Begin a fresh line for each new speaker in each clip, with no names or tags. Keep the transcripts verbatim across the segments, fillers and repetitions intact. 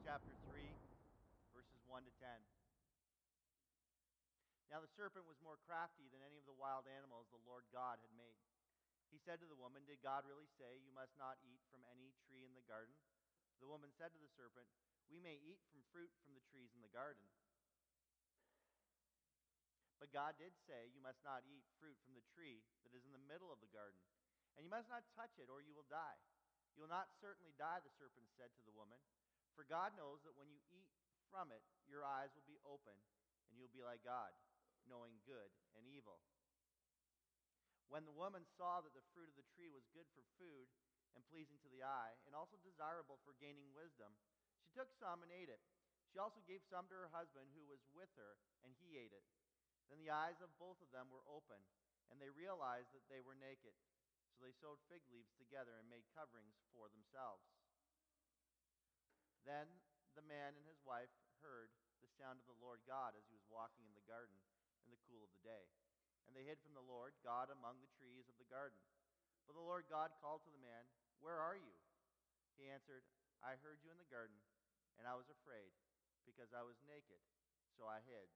chapter three, verses one to ten. Now the serpent was more crafty than any of the wild animals the Lord God had made. He said to the woman, "Did God really say, 'You must not eat from any tree in the garden?' The woman said to the serpent, 'We may eat from fruit from the trees in the garden. But God did say, "You must not eat fruit from the tree that is in the middle of the garden, and you must not touch it, or you will die." "You will not certainly die," the serpent said to the woman, "for God knows that when you eat from it, your eyes will be open, and you will be like God, knowing good and evil." When the woman saw that the fruit of the tree was good for food and pleasing to the eye, and also desirable for gaining wisdom, she took some and ate it. She also gave some to her husband who was with her, and he ate it. Then the eyes of both of them were open, and they realized that they were naked. So they sewed fig leaves together and made coverings for themselves. Then the man and his wife heard the sound of the Lord God as he was walking in the garden in the cool of the day. And they hid from the Lord God among the trees of the garden. But the Lord God called to the man, "Where are you?" He answered, "I heard you in the garden, and I was afraid, because I was naked, so I hid."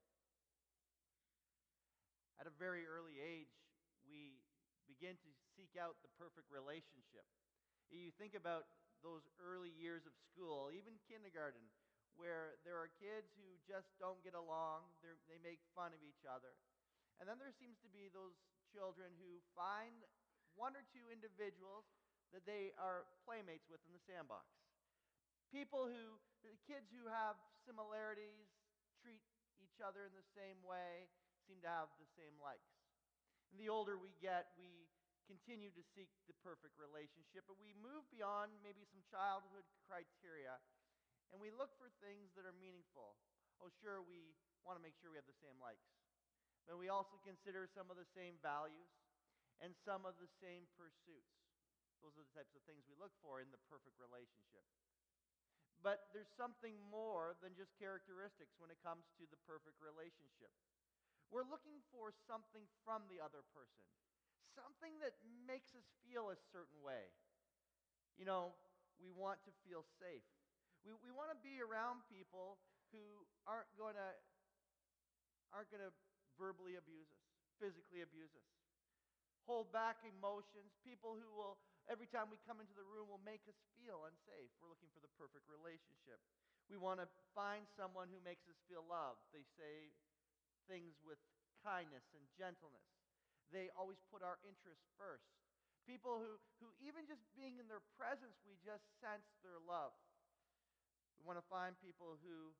At a very early age, we begin to seek out the perfect relationship. You think about those early years of school, even kindergarten, where there are kids who just don't get along, They're, they make fun of each other. And then there seems to be those children who find one or two individuals that they are playmates with in the sandbox. People who, kids who have similarities, treat each other in the same way, seem to have the same likes. And the older we get, we continue to seek the perfect relationship, but we move beyond maybe some childhood criteria, and we look for things that are meaningful. Oh, sure, we want to make sure we have the same likes, but we also consider some of the same values and some of the same pursuits. Those are the types of things we look for in the perfect relationship. But there's something more than just characteristics when it comes to the perfect relationship. We're looking for something from the other person, something that makes us feel a certain way. You know, we want to feel safe. We, we want to be around people who aren't going to aren't going to verbally abuse us, physically abuse us, hold back emotions, people who will, every time we come into the room, will make us feel unsafe. We're looking for the perfect relationship. We want to find someone who makes us feel loved. They say things with kindness and gentleness. They always put our interests first. People who, who even just being in their presence, we just sense their love. We want to find people who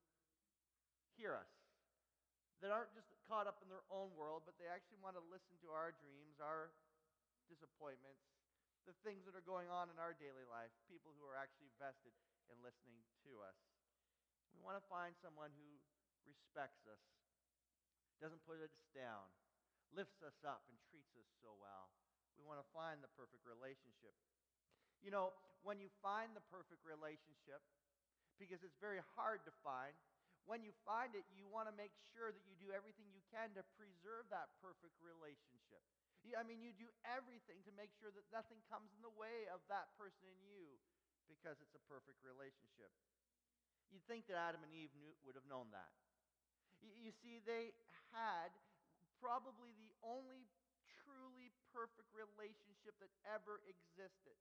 hear us, that aren't just caught up in their own world, but they actually want to listen to our dreams, our disappointments, the things that are going on in our daily life, people who are actually vested in listening to us. We want to find someone who respects us, doesn't put us down, lifts us up, and treats us so well. We want to find the perfect relationship. You know, when you find the perfect relationship, because it's very hard to find, when you find it, you want to make sure that you do everything you can to preserve that perfect relationship. You- I mean, you do everything to make sure that nothing comes in the way of that person and you, because it's a perfect relationship. You'd think that Adam and Eve knew, would have known that. You see, they had probably the only truly perfect relationship that ever existed.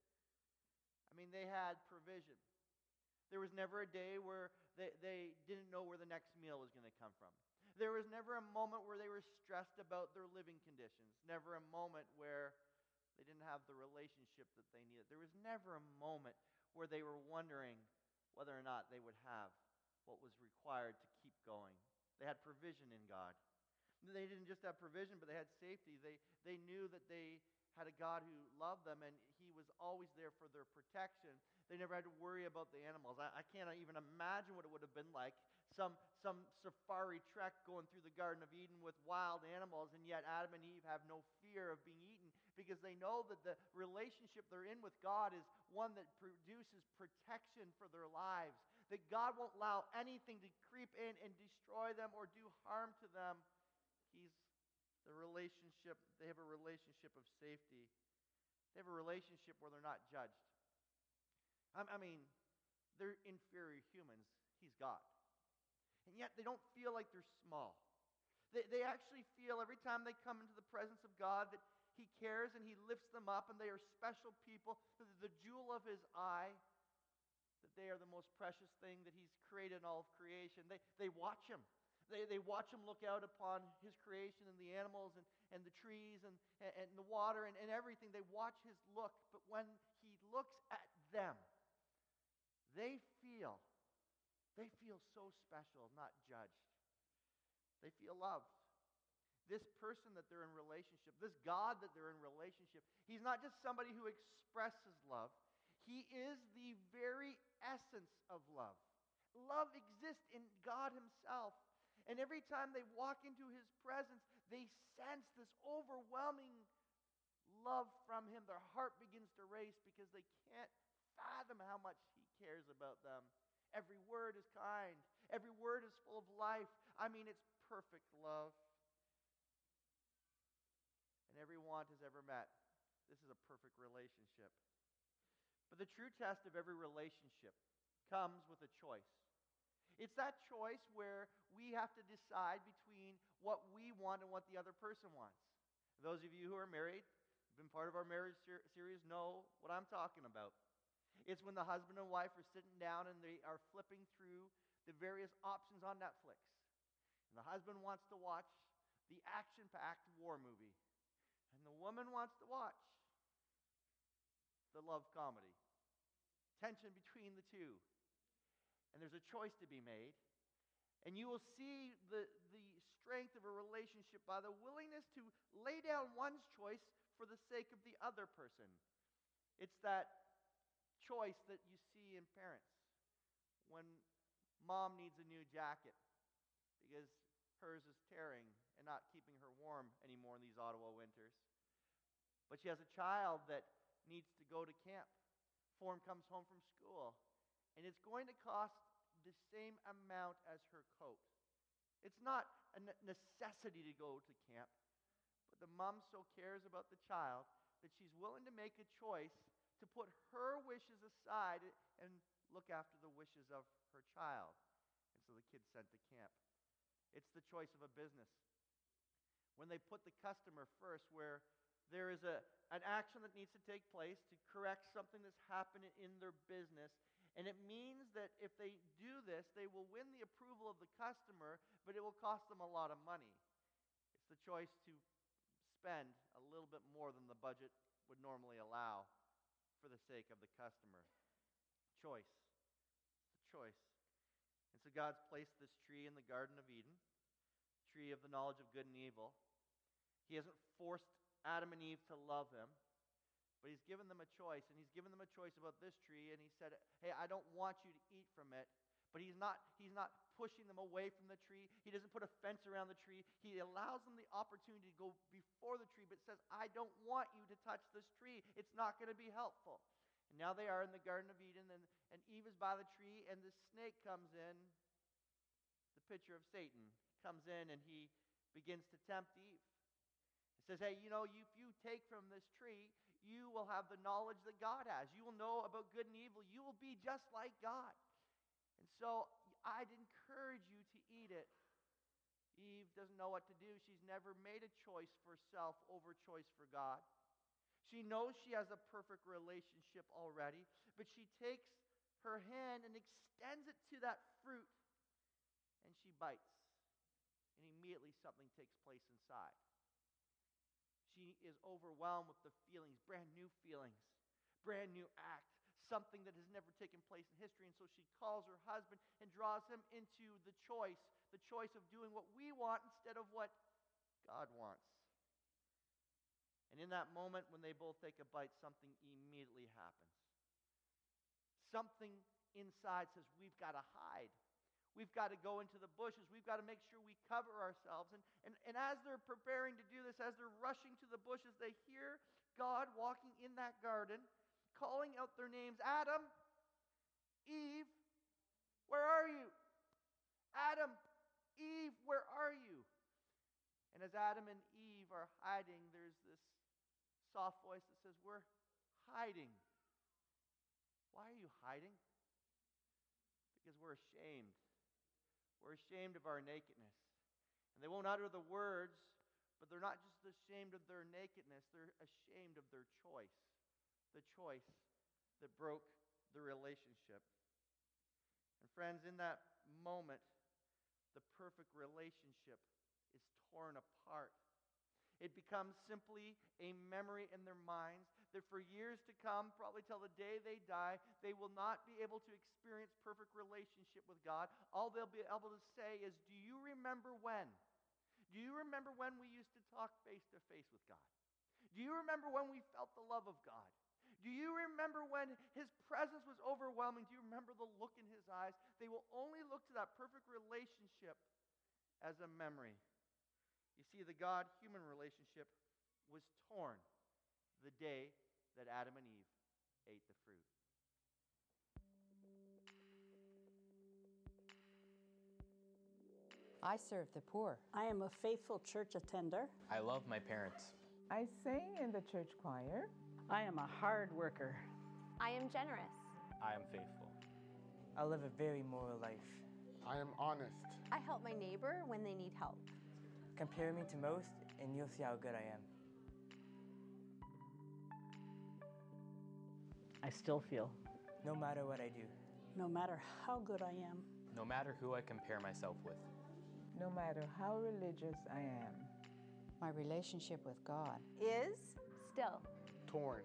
I mean, they had provision. There was never a day where they, they didn't know where the next meal was going to come from. There was never a moment where they were stressed about their living conditions. Never a moment where they didn't have the relationship that they needed. There was never a moment where they were wondering whether or not they would have what was required to keep going. They had provision in God. They didn't just have provision, but they had safety. They, they knew that they had a God who loved them, and He was always there for their protection. They never had to worry about the animals. I, I can't even imagine what it would have been like, some, some safari trek going through the Garden of Eden with wild animals, and yet Adam and Eve have no fear of being eaten because they know that the relationship they're in with God is one that produces protection for their lives, that God won't allow anything to creep in and destroy them or do harm to them. He's The relationship, they have a relationship of safety. They have a relationship where they're not judged. I, I mean, they're inferior humans. He's and yet they don't feel like they're small. They, they actually feel every time they come into the presence of God that He cares and He lifts them up, and they are special people, the, the jewel of His eye, that they are the most precious thing that He's created in all of creation. They, they watch Him. They, they watch Him look out upon His creation and the animals and, and the trees and, and the water and, and everything. They watch His look, but when He looks at them, they feel, they feel so special, not judged. They feel loved. This person that they're in relationship, this God that they're in relationship, He's not just somebody who expresses love. He is the very essence of love. Love exists in God Himself. And every time they walk into His presence, they sense this overwhelming love from Him. Their heart begins to race because they can't fathom how much He cares about them. Every word is kind. Every word is full of life. I mean, it's perfect love. And every want is ever met. This is a perfect relationship. But the true test of every relationship comes with a choice. It's that choice where we have to decide between what we want and what the other person wants. Those of you who are married, been part of our marriage ser- series, know what I'm talking about. It's when the husband and wife are sitting down and they are flipping through the various options on Netflix. And the husband wants to watch the action-packed war movie. And the woman wants to watch the love comedy. Tension between the two. And there's a choice to be made. And you will see the, the strength of a relationship by the willingness to lay down one's choice for the sake of the other person. It's that choice that you see in parents. When mom needs a new jacket because hers is tearing and not keeping her warm anymore in these Ottawa winters. But she has a child that needs to go to camp. Form comes home from school, and it's going to cost the same amount as her coat. It's not a necessity to go to camp, but the mom so cares about the child that she's willing to make a choice to put her wishes aside and look after the wishes of her child. And so the kid's sent to camp. It's the choice of a business. When they put the customer first, where there is a, an action that needs to take place to correct something that's happened in their business, and it means that if they do this, they will win the approval of the customer, but it will cost them a lot of money. It's the choice to spend a little bit more than the budget would normally allow for the sake of the customer. Choice. It's a choice. And so God's placed this tree in the Garden of Eden, tree of the knowledge of good and evil. He hasn't forced Adam and Eve to love Him, but He's given them a choice, and He's given them a choice about this tree, and He said, hey, I don't want you to eat from it, but He's not, he's not pushing them away from the tree. He doesn't put a fence around the tree. He allows them the opportunity to go before the tree, but says, I don't want you to touch this tree. It's not going to be helpful. And now they are in the Garden of Eden, and, and Eve is by the tree, and the snake comes in, the picture of Satan, comes in, and he begins to tempt Eve. He says, hey, you know, you, if you take from this tree, you will have the knowledge that God has. You will know about good and evil. You will be just like God. And so I'd encourage you to eat it. Eve doesn't know what to do. She's never made a choice for self over choice for God. She knows she has a perfect relationship already, but she takes her hand and extends it to that fruit, and she bites. And immediately something takes place inside. She is overwhelmed with the feelings, brand new feelings, brand new act, something that has never taken place in history. And so she calls her husband and draws him into the choice, the choice of doing what we want instead of what God wants. And in that moment, when they both take a bite, something immediately happens. Something inside says, we've got to hide. We've got to go into the bushes. We've got to make sure we cover ourselves. And, and, and as they're preparing to do this, as they're rushing to the bushes, they hear God walking in that garden, calling out their names. Adam, Eve, where are you? Adam, Eve, where are you? And as Adam and Eve are hiding, there's this soft voice that says, we're hiding. Why are you hiding? Because we're ashamed. were ashamed of our nakedness. And they won't utter the words, but they're not just ashamed of their nakedness, they're ashamed of their choice. The choice that broke the relationship. And friends, in that moment, the perfect relationship is torn apart. It becomes simply a memory in their minds that for years to come, probably till the day they die, they will not be able to experience perfect relationship with God. All they'll be able to say is, do you remember when? Do you remember when we used to talk face to face with God? Do you remember when we felt the love of God? Do you remember when His presence was overwhelming? Do you remember the look in His eyes? They will only look to that perfect relationship as a memory. You see, the God-human relationship was torn the day that Adam and Eve ate the fruit.
I serve the poor.
I am a faithful church attender.
I love my parents.
I sing in the church choir.
I am a hard worker.
I am generous.
I am faithful.
I live a very moral life.
I am honest.
I help my neighbor when they need help.
Compare me to most, and you'll see how good I am.
I still feel.
No matter what I do.
No matter how good I am.
No matter who I compare myself with.
No matter how religious I am.
My relationship with God
Is still
Torn.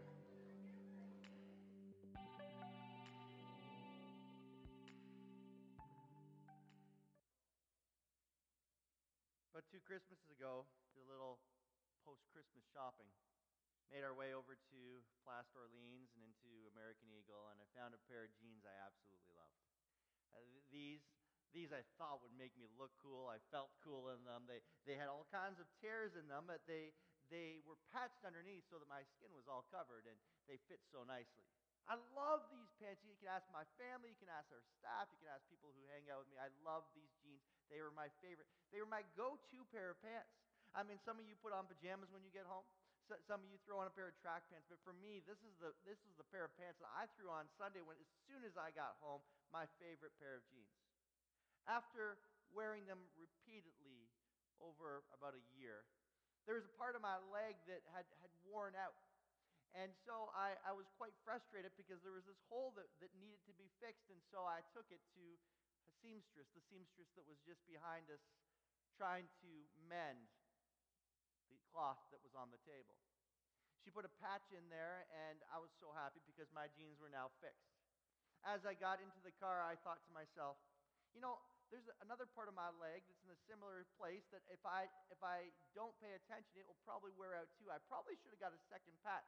But two Christmases ago, did a little post-Christmas shopping. Made our way over to Plast Orleans and into American Eagle, and I found a pair of jeans I absolutely loved. Uh, these, these I thought would make me look cool. I felt cool in them. They, they had all kinds of tears in them, but they, they were patched underneath so that my skin was all covered, and they fit so nicely. I love these pants. You can ask my family, you can ask our staff, you can ask people who hang out with me. I love these jeans. They were my favorite. They were my go-to pair of pants. I mean, some of you put on pajamas when you get home. So, some of you throw on a pair of track pants. But for me, this is the this is the pair of pants that I threw on Sunday when, as soon as I got home, my favorite pair of jeans. After wearing them repeatedly over about a year, there was a part of my leg that had, had worn out. And so I, I was quite frustrated because there was this hole that, that needed to be fixed, and so I took it to a seamstress, the seamstress that was just behind us, trying to mend the cloth that was on the table. She put a patch in there, and I was so happy because my jeans were now fixed. As I got into the car, I thought to myself, you know, there's another part of my leg that's in a similar place that if I if I don't pay attention, it will probably wear out too. I probably should have got a second patch.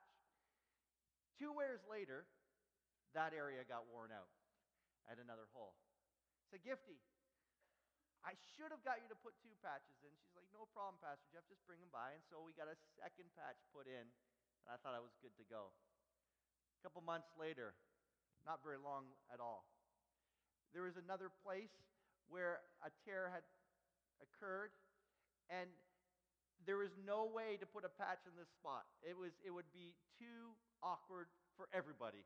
Two wears later, that area got worn out. I had another hole. I said, Gifty, I should have got you to put two patches in. She's like, no problem, Pastor Jeff, just bring them by. And so we got a second patch put in, and I thought I was good to go. A couple months later, not very long at all, there was another place where a tear had occurred, and there was no way to put a patch in this spot. It was, it would be too awkward for everybody.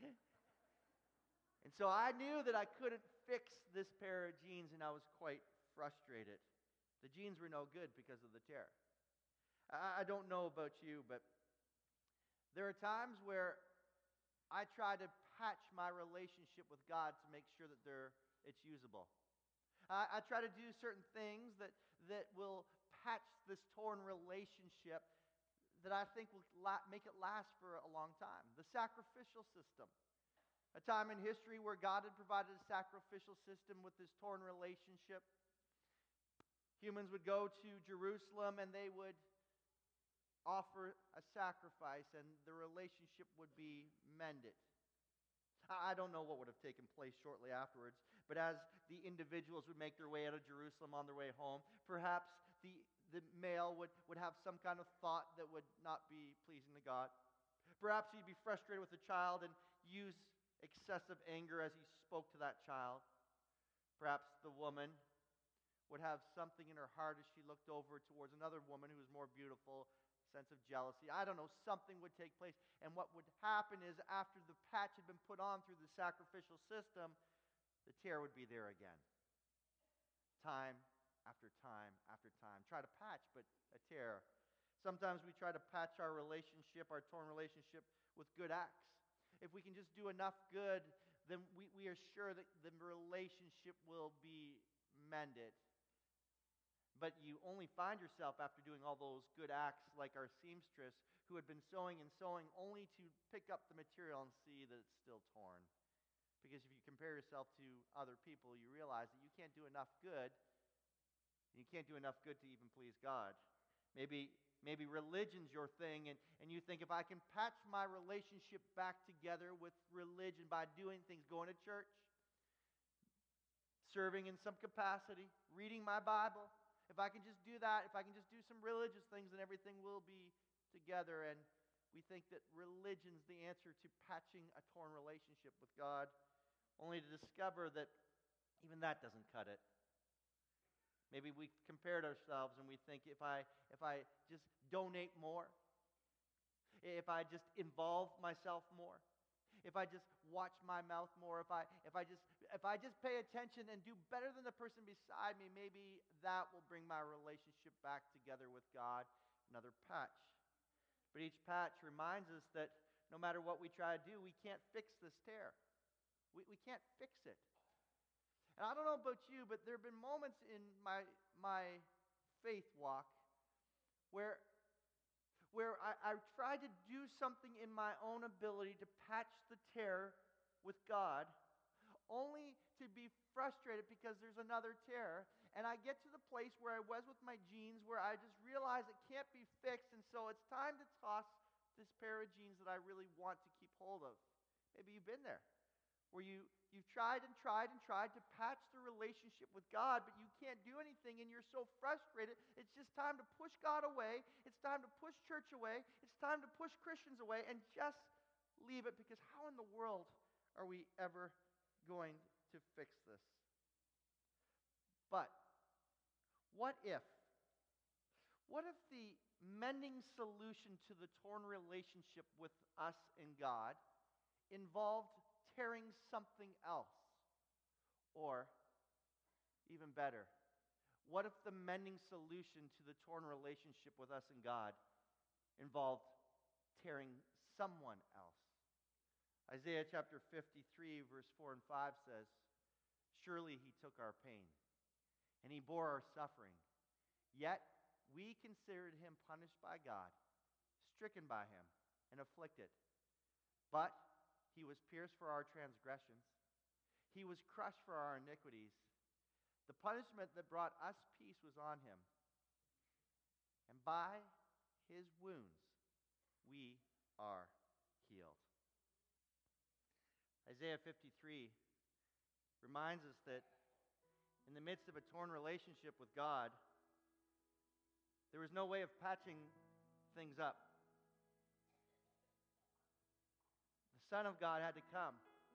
And so I knew that I couldn't fix this pair of jeans, and I was quite frustrated. The jeans were no good because of the tear. I, I don't know about you, but there are times where I try to patch my relationship with God to make sure that they're, it's usable. I, I try to do certain things that, that will patch this torn relationship that I think will la- make it last for a long time. The sacrificial system. A time in history where God had provided a sacrificial system with this torn relationship. Humans would go to Jerusalem and they would offer a sacrifice, and the relationship would be mended. I don't know what would have taken place shortly afterwards, but as the individuals would make their way out of Jerusalem on their way home, perhaps the, the male would, would have some kind of thought that would not be pleasing to God. Perhaps he'd be frustrated with the child and use excessive anger as he spoke to that child. Perhaps the woman would have something in her heart as she looked over towards another woman who was more beautiful, sense of jealousy. I don't know, something would take place. And what would happen is after the patch had been put on through the sacrificial system, the tear would be there again. time after time after time. Try to patch, but a tear. Sometimes we try to patch our relationship, our torn relationship, with good acts. If we can just do enough good, then we, we are sure that the relationship will be mended. But you only find yourself after doing all those good acts, like our seamstress, who had been sewing and sewing, only to pick up the material and see that it's still torn. Because if you compare yourself to other people, you realize that you can't do enough good. You can't do enough good to even please God. Maybe maybe religion's your thing, and, and you think, if I can patch my relationship back together with religion by doing things, going to church, serving in some capacity, reading my Bible, if I can just do that, if I can just do some religious things, then everything will be together. And we think that religion's the answer to patching a torn relationship with God, only to discover that even that doesn't cut it. Maybe we compared ourselves and we think, if I if I just donate more, if I just involve myself more, if I just watch my mouth more, if I if I just if I just pay attention and do better than the person beside me, maybe that will bring my relationship back together with God. Another patch. But each patch reminds us that no matter what we try to do, we can't fix this tear. We we can't fix it. And I don't know about you, but there have been moments in my my faith walk where, where I, I tried to do something in my own ability to patch the tear with God, only to be frustrated because there's another tear. And I get to the place where I was with my jeans, where I just realize it can't be fixed, and so it's time to toss this pair of jeans that I really want to keep hold of. Maybe you've been there, where you, you've tried and tried and tried to patch the relationship with God, but you can't do anything, and you're so frustrated. It's just time to push God away. It's time to push church away. It's time to push Christians away and just leave it, because how in the world are we ever going to fix this? But what if, what if the mending solution to the torn relationship with us and God involved tearing something else? Or, even better, what if the mending solution to the torn relationship with us and God involved tearing someone else? Isaiah chapter fifty-three, verse four and five says, "Surely he took our pain, and he bore our suffering. Yet we considered him punished by God, stricken by him, and afflicted. But he was pierced for our transgressions. He was crushed for our iniquities. The punishment that brought us peace was on him. And by his wounds we are healed." Isaiah fifty-three reminds us that in the midst of a torn relationship with God, there was no way of patching things up. The Son of God had to come.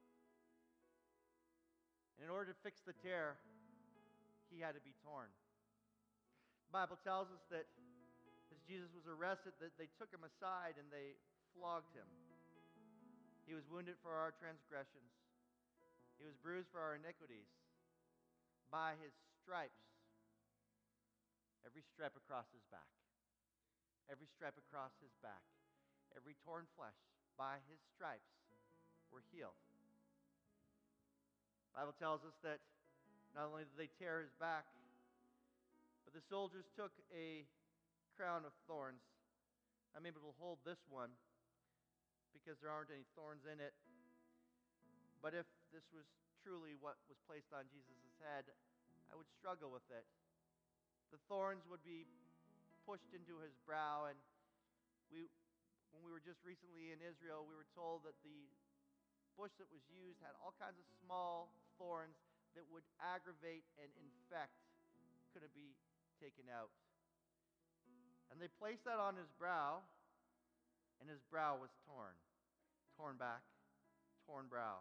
And in order to fix the tear, he had to be torn. The Bible tells us that as Jesus was arrested, that they took him aside and they flogged him. He was wounded for our transgressions. He was bruised for our iniquities. By his stripes, every stripe across his back, every stripe across his back, every torn flesh, by his stripes, were healed. The Bible tells us that not only did they tear his back, but the soldiers took a crown of thorns. I'm able to hold this one because there aren't any thorns in it. But if this was truly what was placed on Jesus' head, I would struggle with it. The thorns would be pushed into his brow, and we, when we were just recently in Israel, we were told that the bush that was used had all kinds of small thorns that would aggravate and infect, couldn't be taken out. And they placed that on his brow, and his brow was torn. Torn back, torn brow.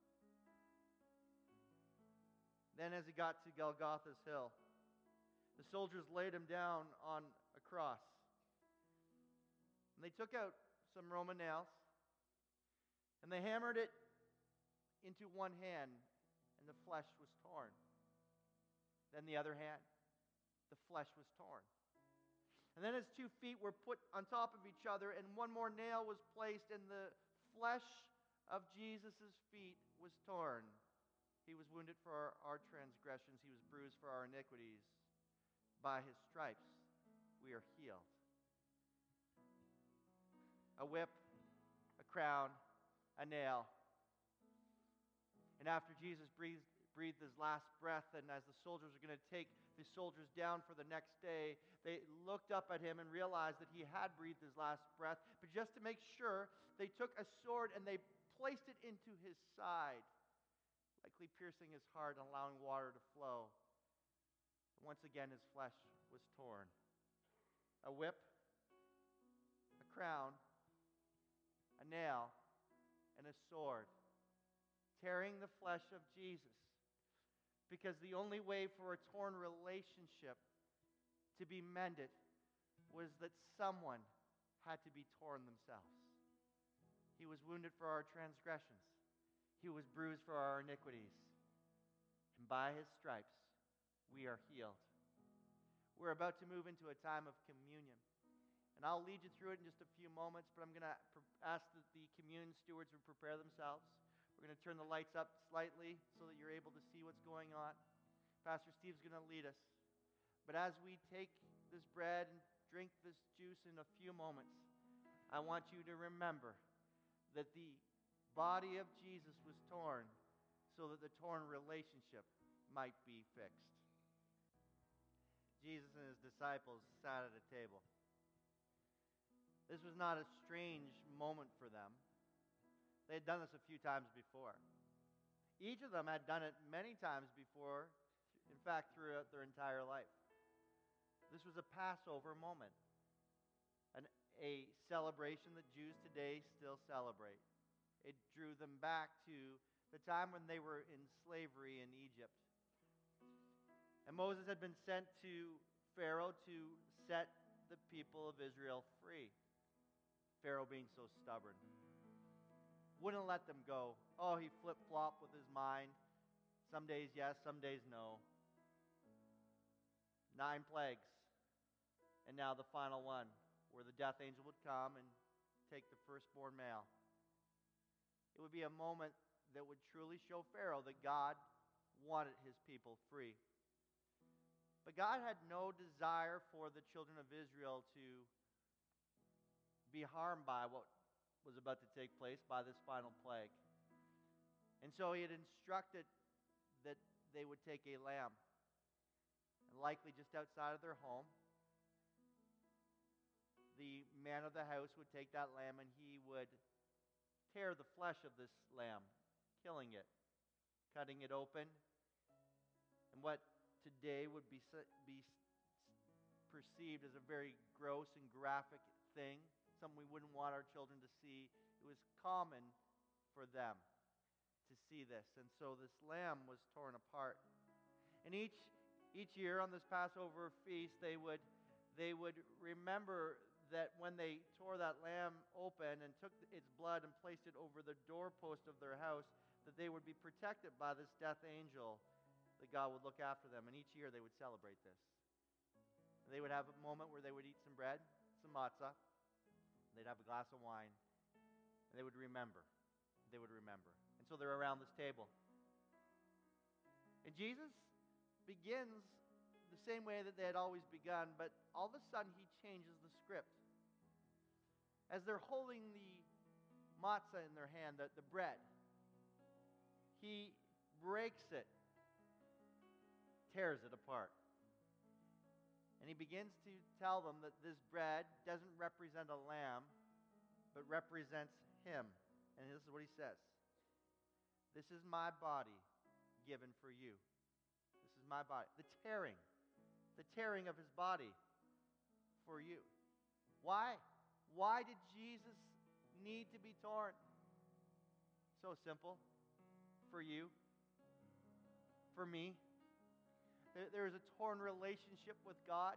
Then as he got to Golgotha's hill, the soldiers laid him down on a cross. And they took out some Roman nails, and they hammered it into one hand, and the flesh was torn. Then the other hand, the flesh was torn. And then his two feet were put on top of each other, and one more nail was placed, and the flesh of Jesus' feet was torn. He was wounded for our, our transgressions. He was bruised for our iniquities. By his stripes, we are healed. A whip, a crown, a nail. And after Jesus breathed, breathed his last breath, and as the soldiers were going to take the soldiers down for the next day, they looked up at him and realized that he had breathed his last breath. But just to make sure, they took a sword and they placed it into his side, likely piercing his heart and allowing water to flow. And once again, his flesh was torn. A whip, a crown, a nail, and a sword, tearing the flesh of Jesus. Because the only way for a torn relationship to be mended was that someone had to be torn themselves. He was wounded for our transgressions. He was bruised for our iniquities. And by his stripes, we are healed. We're about to move into a time of communion. And I'll lead you through it in just a few moments, but I'm going to ask that the communion stewards would prepare themselves. We're going to turn the lights up slightly so that you're able to see what's going on. Pastor Steve's going to lead us. But as we take this bread and drink this juice in a few moments, I want you to remember that the body of Jesus was torn so that the torn relationship might be fixed. Jesus and his disciples sat at a table. This was not a strange moment for them. They had done this a few times before. Each of them had done it many times before, in fact, throughout their entire life. This was a Passover moment, an, a celebration that Jews today still celebrate. It drew them back to the time when they were in slavery in Egypt. And Moses had been sent to Pharaoh to set the people of Israel free. Pharaoh being so stubborn. Wouldn't let them go. Oh, he flip-flopped with his mind. Some days yes, some days no. Nine plagues. And now the final one, where the death angel would come and take the firstborn male. It would be a moment that would truly show Pharaoh that God wanted his people free. But God had no desire for the children of Israel to be harmed by what was about to take place by this final plague. And so he had instructed that they would take a lamb, and likely just outside of their home, the man of the house would take that lamb and he would tear the flesh of this lamb, killing it, cutting it open, and what today would be, be perceived as a very gross and graphic thing, something we wouldn't want our children to see. It was common for them to see this. And so this lamb was torn apart. And each each year on this Passover feast, they would they would remember that when they tore that lamb open and took its blood and placed it over the doorpost of their house, that they would be protected by this death angel, that God would look after them. And each year they would celebrate this. They would have a moment where they would eat some bread, some matzah. They'd have a glass of wine, and they would remember. They would remember. And so they're around this table. And Jesus begins the same way that they had always begun, but all of a sudden he changes the script. As they're holding the matzah in their hand, the, the bread, he breaks it, tears it apart. And he begins to tell them that this bread doesn't represent a lamb, but represents him. And this is what he says. This is my body given for you. This is my body. The tearing. The tearing of his body for you. Why? Why did Jesus need to be torn? So simple. For you. For me. There is a torn relationship with God.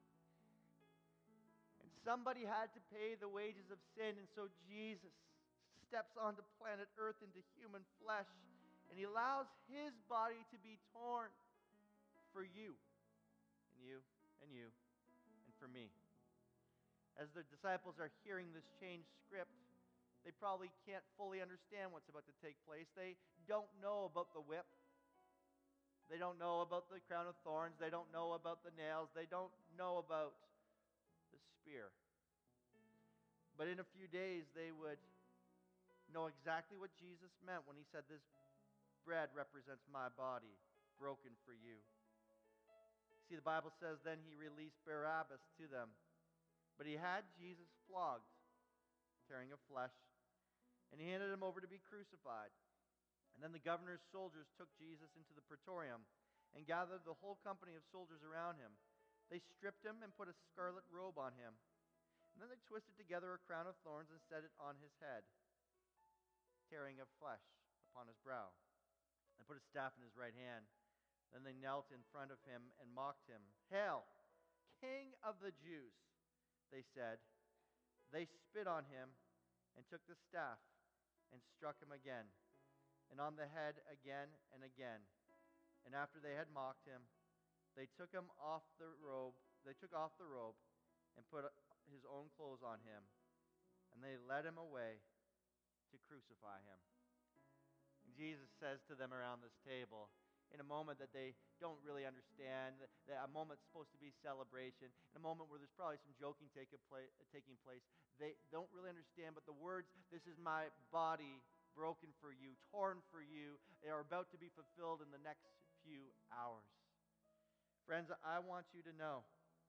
And somebody had to pay the wages of sin. And so Jesus steps onto planet Earth into human flesh. And he allows his body to be torn for you, and you, and you, and for me. As the disciples are hearing this changed script, they probably can't fully understand what's about to take place. They don't know about the whip. They don't know about the crown of thorns. They don't know about the nails. They don't know about the spear. But in a few days, they would know exactly what Jesus meant when he said, "This bread represents my body, broken for you." See, the Bible says then he released Barabbas to them. But he had Jesus flogged, tearing of flesh, and he handed him over to be crucified. And then the governor's soldiers took Jesus into the praetorium and gathered the whole company of soldiers around him. They stripped him and put a scarlet robe on him. And then they twisted together a crown of thorns and set it on his head, tearing of flesh upon his brow. They put a staff in his right hand. Then they knelt in front of him and mocked him. "Hail, King of the Jews," they said. They spit on him and took the staff and struck him again, and on the head again and again. And after they had mocked him, they took him off the robe. They took off the robe and put his own clothes on him, and they led him away to crucify him. And Jesus says to them around this table, in a moment that they don't really understand, that a moment supposed to be celebration, in a moment where there's probably some joking take a pla- taking place, they don't really understand, but the words, "This is my body broken for you, torn for you," they are about to be fulfilled in the next few hours. Friends, I want you to know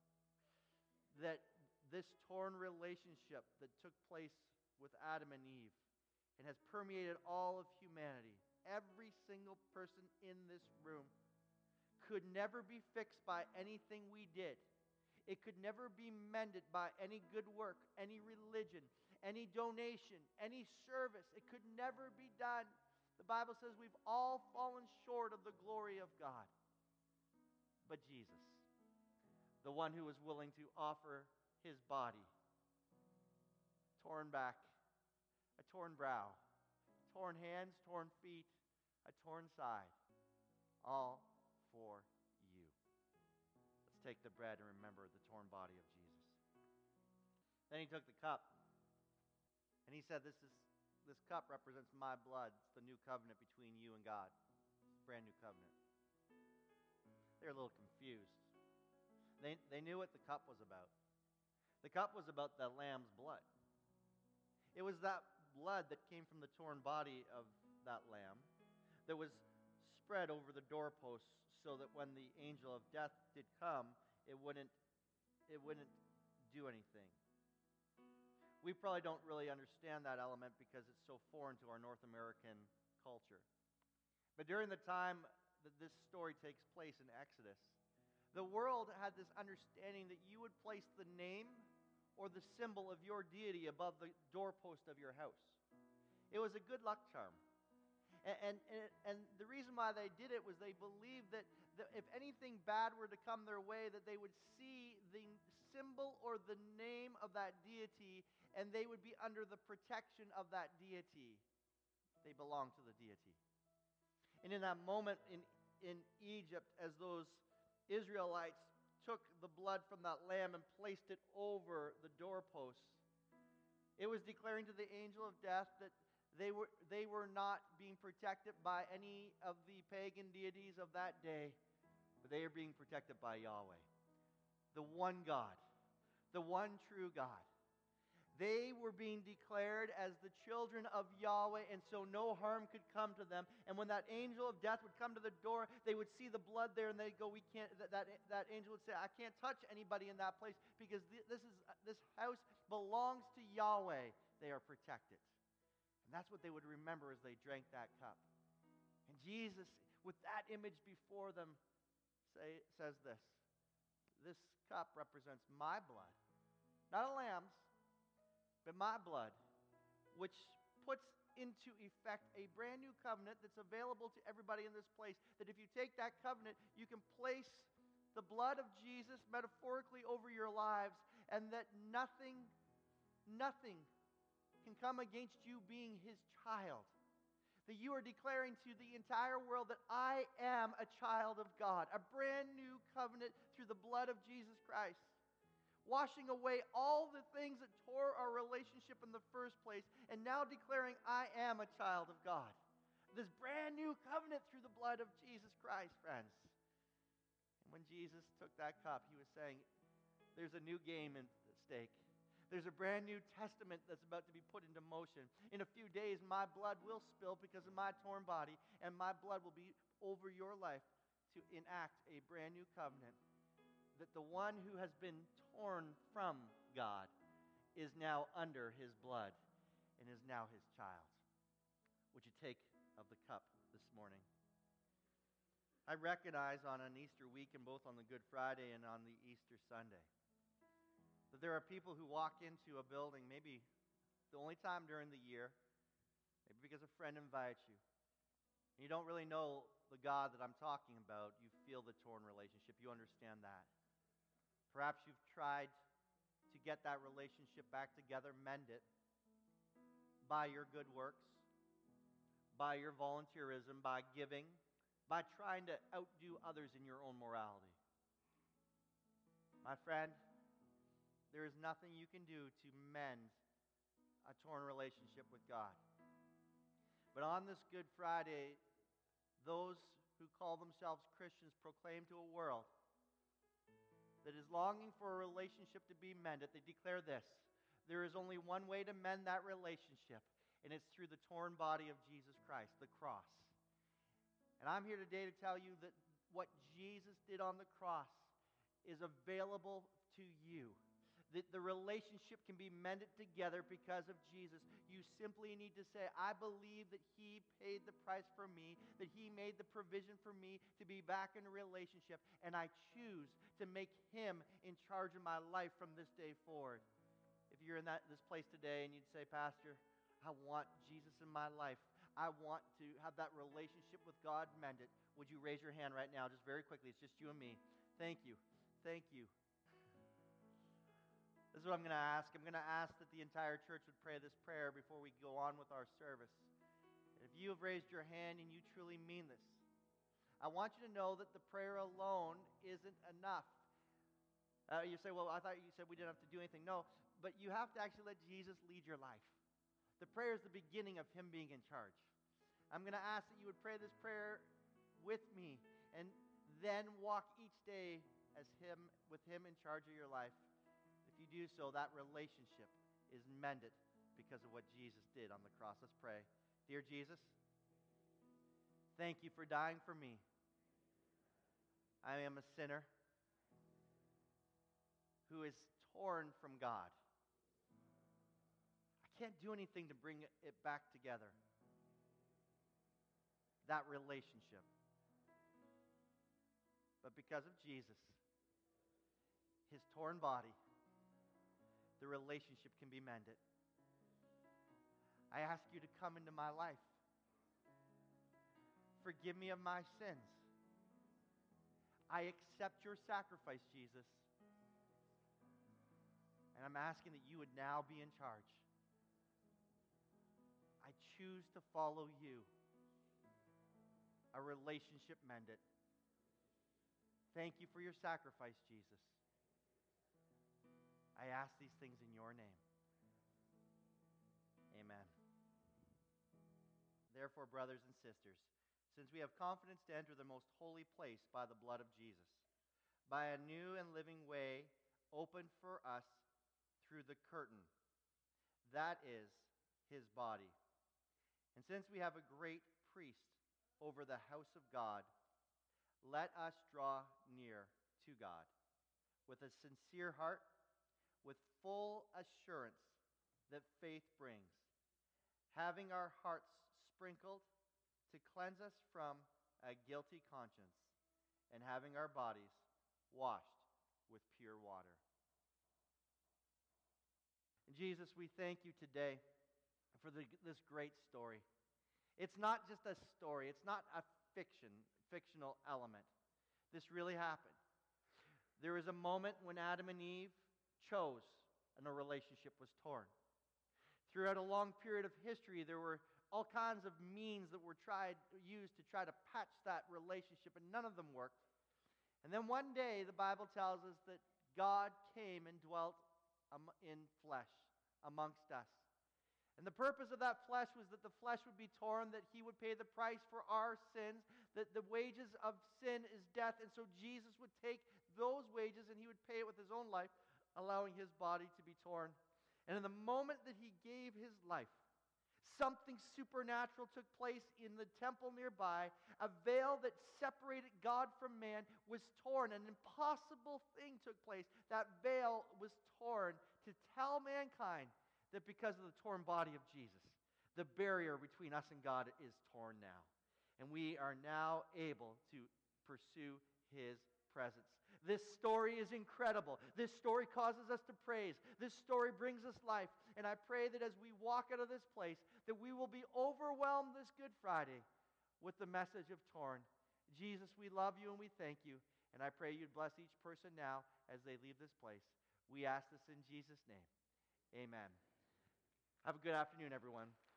that this torn relationship that took place with Adam and Eve and has permeated all of humanity, every single person in this room, could never be fixed by anything we did. It could never be mended by any good work, any religion, any donation, any service. It could never be done. The Bible says we've all fallen short of the glory of God. But Jesus, the one who was willing to offer his body, torn back, a torn brow, torn hands, torn feet, a torn side, all for you. Let's take the bread and remember the torn body of Jesus. Then he took the cup, and he said, "This is this cup represents my blood. It's the new covenant between you and God. Brand new covenant." They're a little confused. They, they knew what the cup was about. The cup was about the lamb's blood. It was that blood that came from the torn body of that lamb that was spread over the doorposts so that when the angel of death did come, it wouldn't, it wouldn't do anything. We probably don't really understand that element because it's so foreign to our North American culture. But during the time that this story takes place in Exodus, the world had this understanding that you would place the name or the symbol of your deity above the doorpost of your house. It was a good luck charm. And, and, and the reason why they did it was they believed that, that if anything bad were to come their way, that they would see the symbol or the name of that deity, and they would be under the protection of that deity. They belonged to the deity. And in that moment in, in Egypt, as those Israelites took the blood from that lamb and placed it over the doorposts, it was declaring to the angel of death that they were, they were not being protected by any of the pagan deities of that day, but they are being protected by Yahweh, the one God, the one true God. They were being declared as the children of Yahweh, and so no harm could come to them. And when that angel of death would come to the door, they would see the blood there, and they'd go, "We can't." That that, that angel would say, "I can't touch anybody in that place because th- this is this house belongs to Yahweh. They are protected." And that's what they would remember as they drank that cup. And Jesus, with that image before them, say, says this: "This cup represents my blood, not a lamb's, but my blood, which puts into effect a brand new covenant that's available to everybody in this place, that if you take that covenant, you can place the blood of Jesus metaphorically over your lives, and that nothing, nothing can come against you being his child. That you are declaring to the entire world that I am a child of God, a brand new covenant through the blood of Jesus Christ, washing away all the things that tore our relationship in the first place, and now declaring I am a child of God. This brand new covenant through the blood of Jesus Christ, friends. And when Jesus took that cup, he was saying, there's a new game at stake. There's a brand new testament that's about to be put into motion. In a few days, my blood will spill because of my torn body, and my blood will be over your life to enact a brand new covenant. That the one who has been torn from God is now under his blood and is now his child. Would you take of the cup this morning? I recognize on an Easter weekend, both on the Good Friday and on the Easter Sunday, that there are people who walk into a building, maybe the only time during the year, maybe because a friend invites you, and you don't really know the God that I'm talking about. You feel the torn relationship. You understand that. Perhaps you've tried to get that relationship back together, mend it, by your good works, by your volunteerism, by giving, by trying to outdo others in your own morality. My friend, there is nothing you can do to mend a torn relationship with God. But on this Good Friday, those who call themselves Christians proclaim to a world that is longing for a relationship to be mended. They declare this: there is only one way to mend that relationship, and it's through the torn body of Jesus Christ, the cross. And I'm here today to tell you that what Jesus did on the cross is available to you. That the relationship can be mended together because of Jesus. You simply need to say, I believe that he paid the price for me, that he made the provision for me to be back in a relationship, and I choose to make him in charge of my life from this day forward. If you're in that this place today and you'd say, Pastor, I want Jesus in my life. I want to have that relationship with God mended. Would you raise your hand right now, just very quickly? It's just you and me. Thank you. Thank you. This is what I'm going to ask. I'm going to ask that the entire church would pray this prayer before we go on with our service. And if you have raised your hand and you truly mean this, I want you to know that the prayer alone isn't enough. Uh, you say, well, I thought you said we didn't have to do anything. No, but you have to actually let Jesus lead your life. The prayer is the beginning of him being in charge. I'm going to ask that you would pray this prayer with me and then walk each day as him, with him in charge of your life. If you do so, that relationship is mended because of what Jesus did on the cross. Let's pray. Dear Jesus, thank you for dying for me. I am a sinner who is torn from God. I can't do anything to bring it back together. That relationship. But because of Jesus, his torn body, the relationship can be mended. I ask you to come into my life. Forgive me of my sins. I accept your sacrifice, Jesus. And I'm asking that you would now be in charge. I choose to follow you. A relationship mended. Thank you for your sacrifice, Jesus. I ask these things in your name. Amen. Therefore, brothers and sisters, since we have confidence to enter the most holy place by the blood of Jesus, by a new and living way opened for us through the curtain, that is his body. And since we have a great priest over the house of God, let us draw near to God with a sincere heart, with full assurance that faith brings, having our hearts sprinkled to cleanse us from a guilty conscience, and having our bodies washed with pure water. And Jesus, we thank you today for the, this great story. It's not just a story. It's not a fiction, fictional element. This really happened. There was a moment when Adam and Eve chose and a relationship was torn. Throughout a long period of history, there were all kinds of means that were tried used to try to patch that relationship, and none of them worked. And then one day, the Bible tells us that God came and dwelt um, in flesh amongst us. And the purpose of that flesh was that the flesh would be torn, that he would pay the price for our sins, that the wages of sin is death, and so Jesus would take those wages and he would pay it with his own life, allowing his body to be torn. And in the moment that he gave his life, something supernatural took place in the temple nearby. A veil that separated God from man was torn. An impossible thing took place. That veil was torn to tell mankind that because of the torn body of Jesus, the barrier between us and God is torn now. And we are now able to pursue his presence. This story is incredible. This story causes us to praise. This story brings us life. And I pray that as we walk out of this place, that we will be overwhelmed this Good Friday with the message of torn. Jesus, we love you and we thank you. And I pray you'd bless each person now as they leave this place. We ask this in Jesus' name. Amen. Have a good afternoon, everyone.